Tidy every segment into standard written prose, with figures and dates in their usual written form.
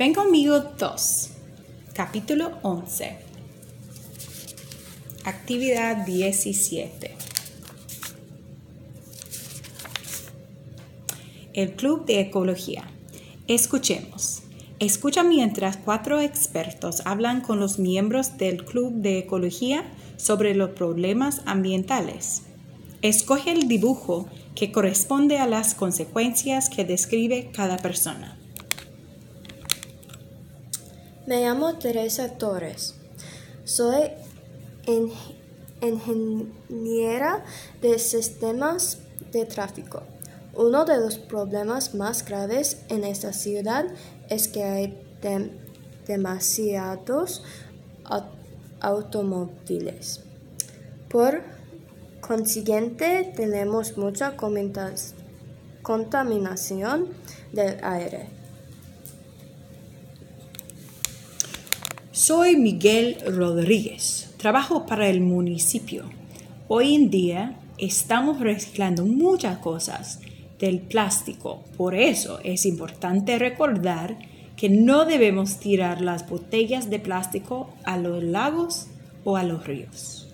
Ven conmigo 2, capítulo 11, actividad 17. El Club de Ecología. Escuchemos. Escucha mientras 4 expertos hablan con los miembros del Club de Ecología sobre los problemas ambientales. Escoge el dibujo que corresponde a las consecuencias que describe cada persona. Me llamo Teresa Torres. Soy ingeniera de sistemas de tráfico. Uno de los problemas más graves en esta ciudad es que hay demasiados automóviles. Por consiguiente, tenemos mucha contaminación del aire. Soy Miguel Rodríguez. Trabajo para el municipio. Hoy en día estamos reciclando muchas cosas del plástico. Por eso es importante recordar que no debemos tirar las botellas de plástico a los lagos o a los ríos.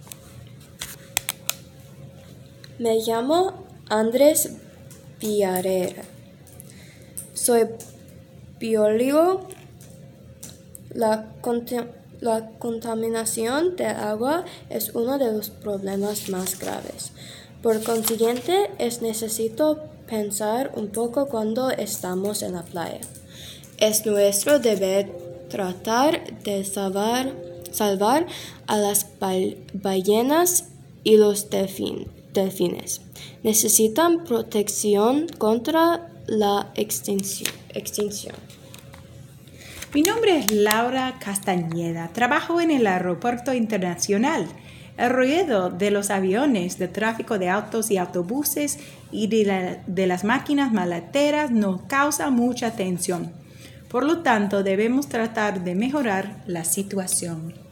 Me llamo Andrés Villarreal. Soy biólogo. La contaminación del agua es uno de los problemas más graves. Por consiguiente, es necesario pensar un poco cuando estamos en la playa. Es nuestro deber tratar de salvar a las ballenas y los delfines. Necesitan protección contra la extinción. Mi nombre es Laura Castañeda. Trabajo en el Aeropuerto Internacional. El ruido de los aviones, de tráfico de autos y autobuses y de las máquinas maleteras nos causa mucha tensión. Por lo tanto, debemos tratar de mejorar la situación.